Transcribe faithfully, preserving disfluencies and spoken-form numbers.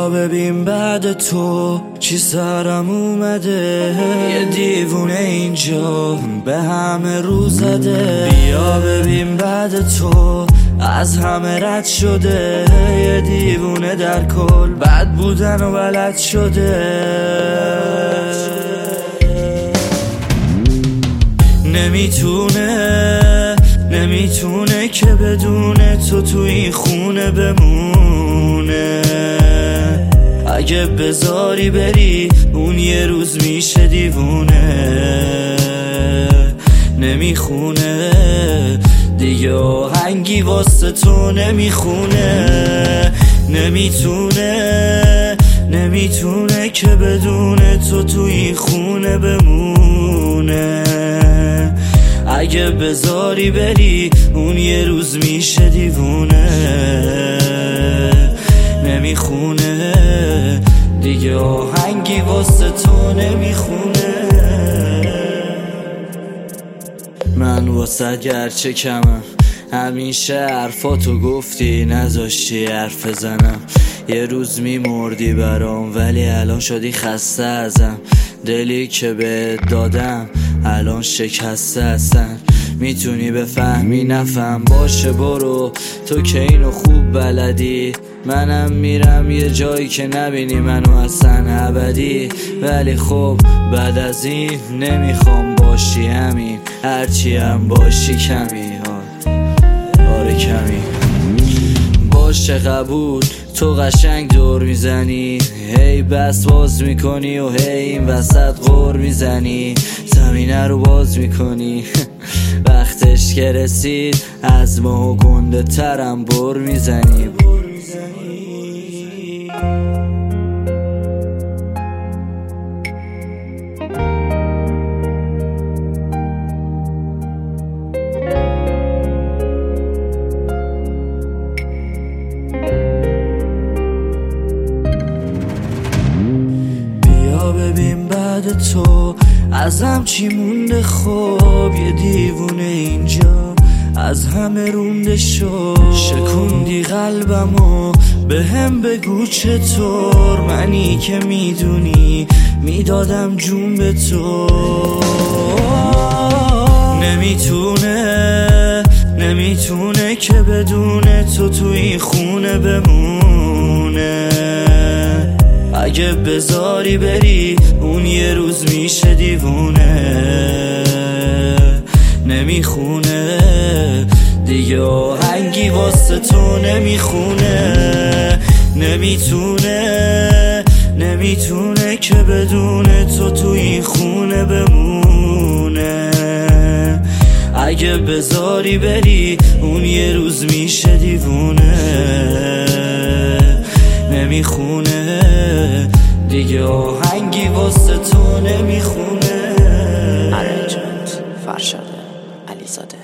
بیا ببین بعد تو چی سرم اومده، یه دیوونه اینجا به همه رو زده. بیا ببین بعد تو از همه رد شده، یه دیوونه در کل بد بودن و بلد شده. نمیتونه نمیتونه که بدون تو تو این خونه بمونه. اگه بذاری بری اون یه روز میشه دیوونه. نمیخونه دیگه آهنگی واسه تو نمیخونه. نمیتونه نمیتونه که بدون تو تو این خونه بمونه. اگه بذاری بری اون یه روز میشه دیوونه. نمیخونه دیگه آهنگی واسه تو نمیخونه. من واسه گرچه کمم، همیشه حرفاتو گفتی نذاشتی حرف بزنم. یه روز میمردی برام ولی الان شدی خسته ازم. دلی که بهت دادم الان شکسته هستن. میتونی بفهمی نفهم باشه برو، تو که اینو خوب بلدی. منم میرم یه جایی که نبینی منو اصلا ابدی. ولی خب بعد از این نمیخوام باشی همین، هرچی هم باشی کمی. آره کمی باشه قبول، تو قشنگ دور میزنی، هی بس باز میکنی و هی این وسط غور میزنی. زمینه رو باز میکنی وقتش که رسید از ما گنده ترم بر میزنی. ببین بعد تو ازم چی مونده، خوب یه دیوونه اینجا از همه رونده شد. شکوندی قلبمو به هم بگو چطور، منی که میدونی میدادم جون به تو. نمیتونه نمیتونه که بدون تو تو این خونه بمونه. اگه بذاری بری اون یه روز میشه دیوونه. نمیخونه دیگه آهنگی واسه تو نمیخونه. نمیتونه نمیتونه که بدون تو تو این خونه بمونه. اگه بذاری بری اون یه روز میشه دیوونه. نمیخونه دیگه آهنگی واسه تو نمیخونه. ارنجمنت فرشاد علیزاده.